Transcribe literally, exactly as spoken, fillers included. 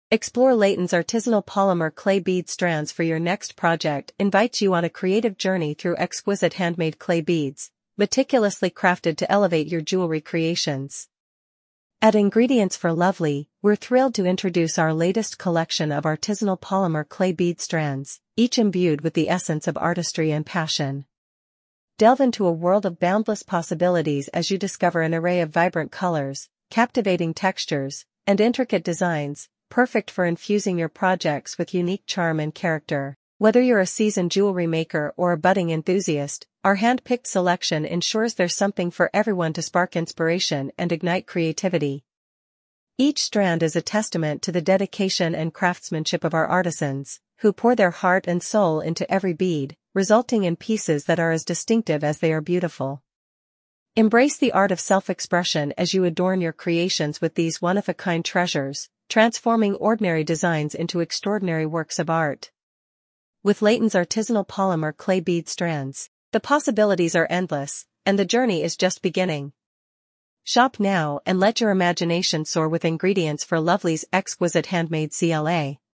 Explore Layton's artisanal polymer clay bead strands for your next project. Invites you on a creative journey through exquisite handmade clay beads, meticulously crafted to elevate your jewelry creations. At Ingredients for Lovely, we're thrilled to introduce our latest collection of artisanal polymer clay bead strands, each imbued with the essence of artistry and passion. Delve into a world of boundless possibilities as you discover an array of vibrant colors, captivating textures, and intricate designs, perfect for infusing your projects with unique charm and character. Whether you're a seasoned jewelry maker or a budding enthusiast, our hand-picked selection ensures there's something for everyone to spark inspiration and ignite creativity. Each strand is a testament to the dedication and craftsmanship of our artisans, who pour their heart and soul into every bead, resulting in pieces that are as distinctive as they are beautiful. Embrace the art of self-expression as you adorn your creations with these one-of-a-kind treasures, transforming ordinary designs into extraordinary works of art. With Layton's artisanal polymer clay bead strands, the possibilities are endless, and the journey is just beginning. Shop now and let your imagination soar with Ingredients for Lovely's exquisite handmade C L A.